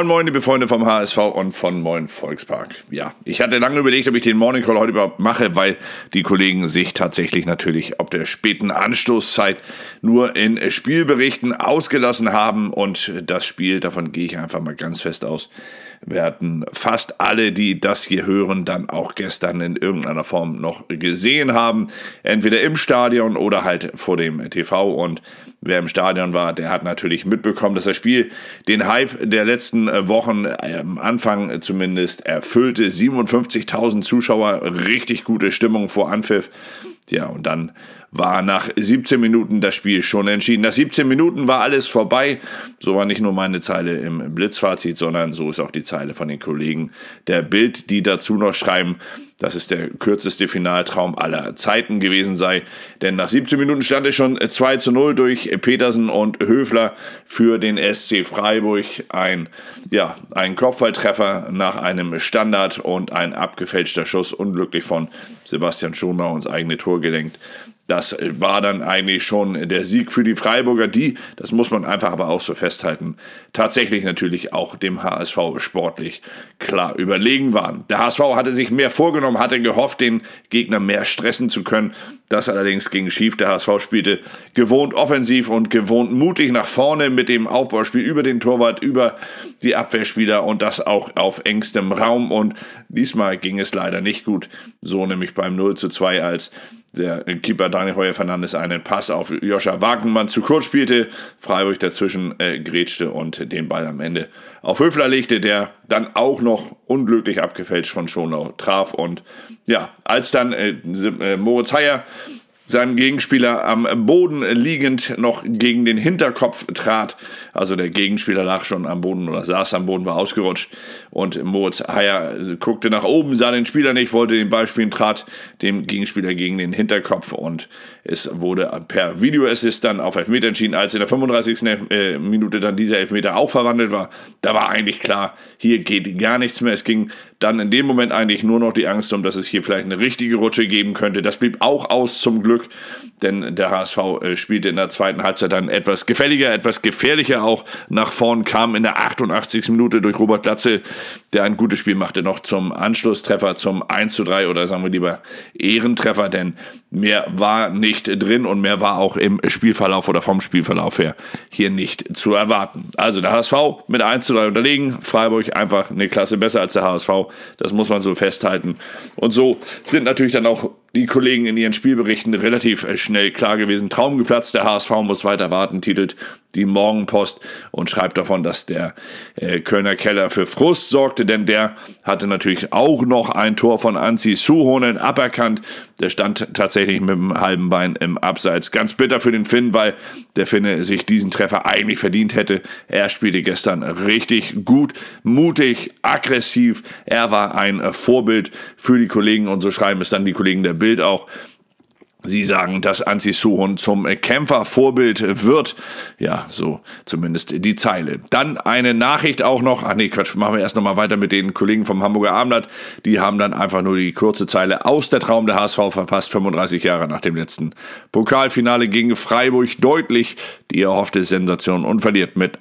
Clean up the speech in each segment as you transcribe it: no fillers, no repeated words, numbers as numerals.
Moin Moin, liebe Freunde vom HSV und von Moin Volkspark. Ja, ich hatte lange überlegt, ob ich den Morning Call heute überhaupt mache, weil die Kollegen sich tatsächlich natürlich ob der späten Anstoßzeit nur in Spielberichten ausgelassen haben. Und das Spiel, davon gehe ich einfach mal ganz fest aus, werden fast alle, die das hier hören, dann auch gestern in irgendeiner Form noch gesehen haben. Entweder im Stadion oder halt vor dem TV. Und wer im Stadion war, der hat natürlich mitbekommen, dass das Spiel den Hype der letzten Wochen, am Anfang zumindest, erfüllte. 57.000 Zuschauer, richtig gute Stimmung vor Anpfiff. Ja, und dann war nach 17 Minuten das Spiel schon entschieden. Nach 17 Minuten war alles vorbei. So war nicht nur meine Zeile im Blitzfazit, sondern so ist auch die Zeile von den Kollegen der Bild, die dazu noch schreiben, dass es der kürzeste Finaltraum aller Zeiten gewesen sei. Denn nach 17 Minuten stand es schon 2:0 durch Petersen und Höfler für den SC Freiburg. Ein Kopfballtreffer nach einem Standard und ein abgefälschter Schuss, unglücklich von Sebastian Schonau ins eigene Tor gelenkt. Das war dann eigentlich schon der Sieg für die Freiburger, die, das muss man einfach aber auch so festhalten, tatsächlich natürlich auch dem HSV sportlich klar überlegen waren. Der HSV hatte sich mehr vorgenommen, hatte gehofft, den Gegner mehr stressen zu können. Das allerdings ging schief. Der HSV spielte gewohnt offensiv und gewohnt mutig nach vorne mit dem Aufbauspiel über den Torwart, über die Abwehrspieler und das auch auf engstem Raum. Und diesmal ging es leider nicht gut. So nämlich beim 0:2, als der Keeper Daniel Heuer-Fernandes einen Pass auf Joscha Wagnermann zu kurz spielte, Freiburg dazwischen grätschte und den Ball am Ende auf Höfler legte, der dann auch noch unglücklich abgefälscht von Schonau traf. Und ja, als dann Moritz Heyer seinem Gegenspieler am Boden liegend noch gegen den Hinterkopf trat. Also der Gegenspieler lag schon am Boden oder saß am Boden, war ausgerutscht. Und Moritz Heyer guckte nach oben, sah den Spieler nicht, wollte den Ball spielen, trat dem Gegenspieler gegen den Hinterkopf. Und es wurde per Videoassist dann auf Elfmeter entschieden. Als in der 35. Minute dann dieser Elfmeter auch verwandelt war, da war eigentlich klar, hier geht gar nichts mehr. Es ging dann in dem Moment eigentlich nur noch die Angst um, dass es hier vielleicht eine richtige Rutsche geben könnte. Das blieb auch aus zum Glück, denn der HSV spielte in der zweiten Halbzeit dann etwas gefälliger, etwas gefährlicher auch nach vorn, kam in der 88. Minute durch Robert Glatzel, der ein gutes Spiel machte, noch zum Anschlusstreffer, zum 1:3 oder sagen wir lieber Ehrentreffer, denn mehr war nicht drin und mehr war auch im Spielverlauf oder vom Spielverlauf her hier nicht zu erwarten. Also der HSV mit 1:3 unterlegen, Freiburg einfach eine Klasse besser als der HSV, das muss man so festhalten. Und so sind natürlich dann auch die Kollegen in ihren Spielberichten relativ schnell klar gewesen. Traum geplatzt, der HSV muss weiter warten, titelt die Morgenpost und schreibt davon, dass der Kölner Keller für Frust sorgte, denn der hatte natürlich auch noch ein Tor von Anzi Suhonen aberkannt. Der stand tatsächlich mit dem halben Bein im Abseits. Ganz bitter für den Finn, weil der Finne sich diesen Treffer eigentlich verdient hätte. Er spielte gestern richtig gut, mutig, aggressiv. Er war ein Vorbild für die Kollegen und so schreiben es dann die Kollegen der Bild auch. Sie sagen, dass Anzi Suhonen zum Kämpfervorbild wird. Ja, so zumindest die Zeile. Dann eine Nachricht auch noch. Machen wir erst noch mal weiter mit den Kollegen vom Hamburger Abendblatt. Die haben dann einfach nur die kurze Zeile aus der Traum der HSV verpasst. 35 Jahre nach dem letzten Pokalfinale gegen Freiburg deutlich die erhoffte Sensation und verliert mit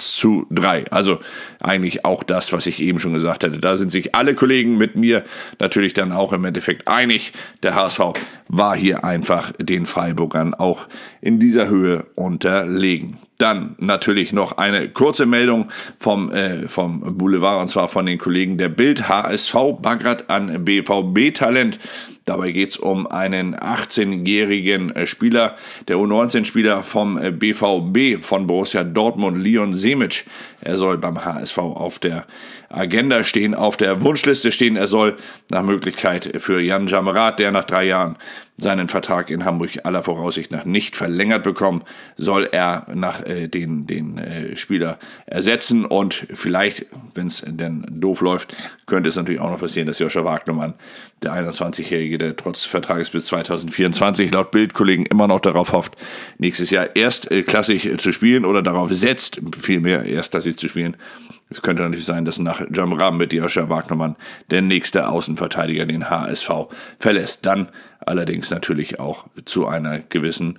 1:3. Also eigentlich auch das, was ich eben schon gesagt hatte. Da sind sich alle Kollegen mit mir natürlich dann auch im Endeffekt einig. Der HSV war hier einfach den Freiburgern auch in dieser Höhe unterlegen. Dann natürlich noch eine kurze Meldung vom Boulevard, und zwar von den Kollegen der Bild. HSV baggert an BVB-Talent. Dabei geht es um einen 18-jährigen Spieler, der U19-Spieler vom BVB von Borussia Dortmund, Leon Semic. Er soll beim HSV auf der Agenda stehen, auf der Wunschliste stehen. Er soll nach Möglichkeit für Jan Jammerat, der nach 3 Jahren seinen Vertrag in Hamburg aller Voraussicht nach nicht verlängert bekommen, soll er nach den Spieler ersetzen. Und vielleicht, wenn es denn doof läuft, könnte es natürlich auch noch passieren, dass Joscha Wagnermann, der 21-Jährige, der trotz Vertrages bis 2024 laut Bildkollegen immer noch darauf hofft, nächstes Jahr erstklassig zu spielen oder darauf setzt, vielmehr erstklassig zu spielen. Es könnte natürlich sein, dass nach Jammerat mit Joscha Wagnermann der nächste Außenverteidiger den HSV verlässt. Dann allerdings natürlich auch zu einer gewissen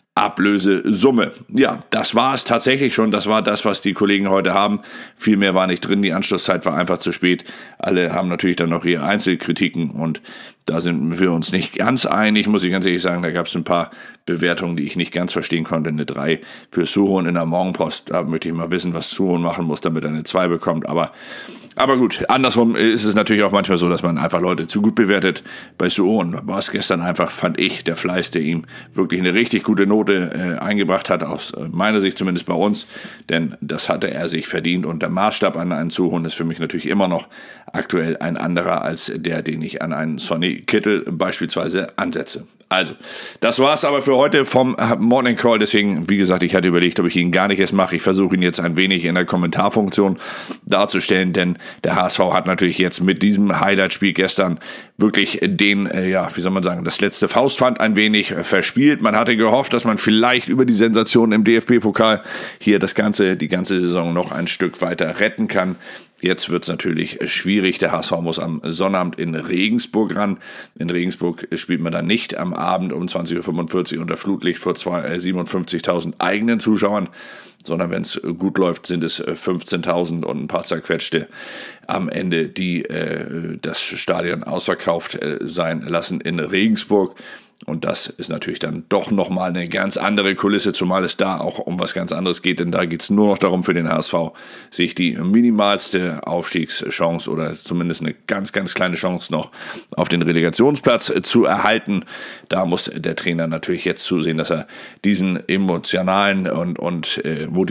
Ablösesumme. Ja, das war es tatsächlich schon. Das war das, was die Kollegen heute haben. Viel mehr war nicht drin. Die Anschlusszeit war einfach zu spät. Alle haben natürlich dann noch ihre Einzelkritiken und da sind wir uns nicht ganz einig, muss ich ganz ehrlich sagen. Da gab es ein paar Bewertungen, die ich nicht ganz verstehen konnte. Eine 3 für Suhoon in der Morgenpost. Da möchte ich mal wissen, was Suhoon machen muss, damit er eine 2 bekommt. Aber gut, andersrum ist es natürlich auch manchmal so, dass man einfach Leute zu gut bewertet. Bei Suhoon war es gestern einfach, fand ich, der Fleiß, der ihm wirklich eine richtig gute Note eingebracht hat, aus meiner Sicht zumindest bei uns. Denn das hatte er sich verdient und der Maßstab an einen Suhoon ist für mich natürlich immer noch aktuell ein anderer als der, den ich an einen Sonny Kittel beispielsweise ansetze. Also, das war's aber für heute vom Morning Call. Deswegen, wie gesagt, ich hatte überlegt, ob ich ihn gar nicht erst mache. Ich versuche ihn jetzt ein wenig in der Kommentarfunktion darzustellen, denn der HSV hat natürlich jetzt mit diesem Highlight-Spiel gestern wirklich das letzte Faustpfand ein wenig verspielt. Man hatte gehofft, dass man vielleicht über die Sensation im DFB-Pokal hier die ganze Saison noch ein Stück weiter retten kann. Jetzt wird es natürlich schwierig. Der HSV muss am Sonnabend in Regensburg ran. In Regensburg spielt man dann nicht am Abend um 20.45 Uhr unter Flutlicht vor 57.000 eigenen Zuschauern, sondern wenn es gut läuft, sind es 15.000 und ein paar zerquetschte am Ende, die das Stadion ausverkauft sein lassen in Regensburg. Und das ist natürlich dann doch nochmal eine ganz andere Kulisse, zumal es da auch um was ganz anderes geht, denn da geht es nur noch darum für den HSV, sich die minimalste Aufstiegschance oder zumindest eine ganz, ganz kleine Chance noch auf den Relegationsplatz zu erhalten. Da muss der Trainer natürlich jetzt zusehen, dass er diesen emotionalen und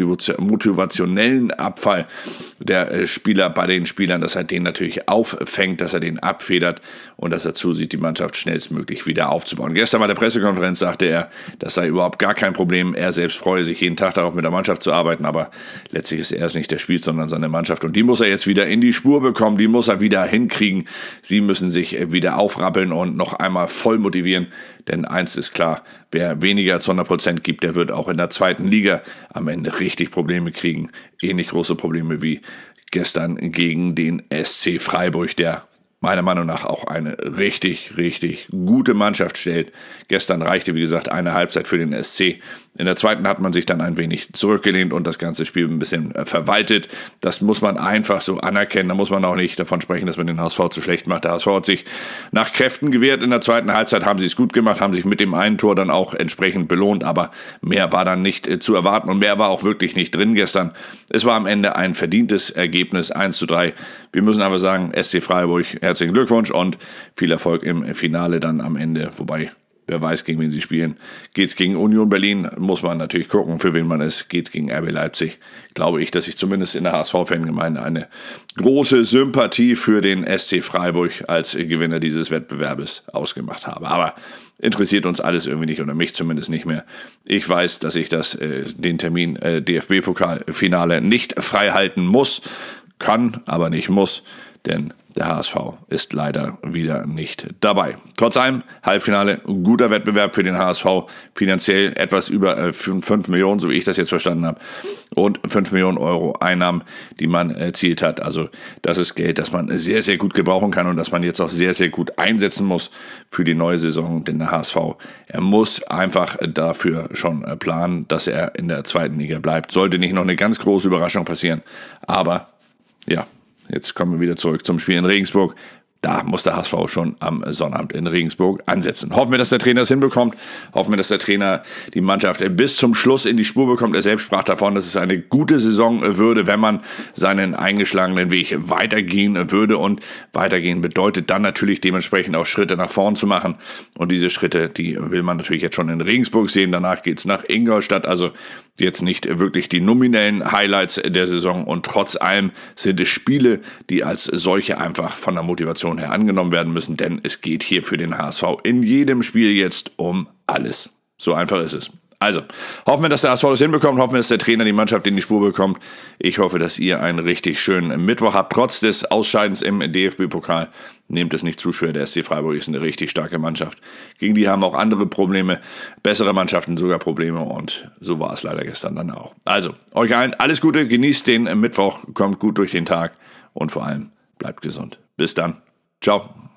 motivationellen Abfall der Spieler bei den Spielern, dass er den natürlich auffängt, dass er den abfedert und dass er zusieht, die Mannschaft schnellstmöglich wieder aufzubauen. Gestern bei der Pressekonferenz sagte er, das sei überhaupt gar kein Problem. Er selbst freue sich jeden Tag darauf, mit der Mannschaft zu arbeiten, aber letztlich ist er es nicht, der spielt, sondern seine Mannschaft. Und die muss er jetzt wieder in die Spur bekommen, die muss er wieder hinkriegen. Sie müssen sich wieder aufrappeln und noch einmal voll motivieren, denn eins ist klar, wer weniger als 100% gibt, der wird auch in der zweiten Liga am Ende richtig Probleme kriegen. Ähnlich große Probleme wie gestern gegen den SC Freiburg, der meiner Meinung nach auch eine richtig, richtig gute Mannschaft stellt. Gestern reichte, wie gesagt, eine Halbzeit für den SC. In der zweiten hat man sich dann ein wenig zurückgelehnt und das ganze Spiel ein bisschen verwaltet. Das muss man einfach so anerkennen. Da muss man auch nicht davon sprechen, dass man den HSV zu schlecht macht. Der HSV hat sich nach Kräften gewehrt. In der zweiten Halbzeit haben sie es gut gemacht, haben sich mit dem einen Tor dann auch entsprechend belohnt. Aber mehr war dann nicht zu erwarten und mehr war auch wirklich nicht drin gestern. Es war am Ende ein verdientes Ergebnis, 1:3. Wir müssen aber sagen, SC Freiburg, herzlichen Glückwunsch und viel Erfolg im Finale dann am Ende. Wobei, wer weiß, gegen wen sie spielen. Geht's gegen Union Berlin, muss man natürlich gucken, für wen man ist. Geht's gegen RB Leipzig, glaube ich, dass ich zumindest in der HSV-Fangemeinde eine große Sympathie für den SC Freiburg als Gewinner dieses Wettbewerbes ausgemacht habe. Aber interessiert uns alles irgendwie nicht oder mich zumindest nicht mehr. Ich weiß, dass ich den Termin DFB-Pokal-Finale nicht frei halten muss, kann, aber nicht muss, denn der HSV ist leider wieder nicht dabei. Trotz allem, Halbfinale, guter Wettbewerb für den HSV, finanziell etwas über 5 Millionen, so wie ich das jetzt verstanden habe, und 5 Millionen Euro Einnahmen, die man erzielt hat. Also das ist Geld, das man sehr, sehr gut gebrauchen kann und das man jetzt auch sehr, sehr gut einsetzen muss für die neue Saison, denn der HSV, er muss einfach dafür schon planen, dass er in der zweiten Liga bleibt. Sollte nicht noch eine ganz große Überraschung passieren, aber ja, jetzt kommen wir wieder zurück zum Spiel in Regensburg. Da muss der HSV schon am Sonnabend in Regensburg ansetzen. Hoffen wir, dass der Trainer es hinbekommt. Hoffen wir, dass der Trainer die Mannschaft bis zum Schluss in die Spur bekommt. Er selbst sprach davon, dass es eine gute Saison würde, wenn man seinen eingeschlagenen Weg weitergehen würde. Und weitergehen bedeutet dann natürlich dementsprechend auch Schritte nach vorn zu machen. Und diese Schritte, die will man natürlich jetzt schon in Regensburg sehen. Danach geht es nach Ingolstadt. Also jetzt nicht wirklich die nominellen Highlights der Saison. Und trotz allem sind es Spiele, die als solche einfach von der Motivation her angenommen werden müssen, denn es geht hier für den HSV in jedem Spiel jetzt um alles. So einfach ist es. Also, hoffen wir, dass der HSV das hinbekommt, hoffen wir, dass der Trainer die Mannschaft in die Spur bekommt. Ich hoffe, dass ihr einen richtig schönen Mittwoch habt, trotz des Ausscheidens im DFB-Pokal. Nehmt es nicht zu schwer, der SC Freiburg ist eine richtig starke Mannschaft. Gegen die haben auch andere Probleme, bessere Mannschaften sogar Probleme und so war es leider gestern dann auch. Also, euch allen alles Gute, genießt den Mittwoch, kommt gut durch den Tag und vor allem bleibt gesund. Bis dann. Ciao.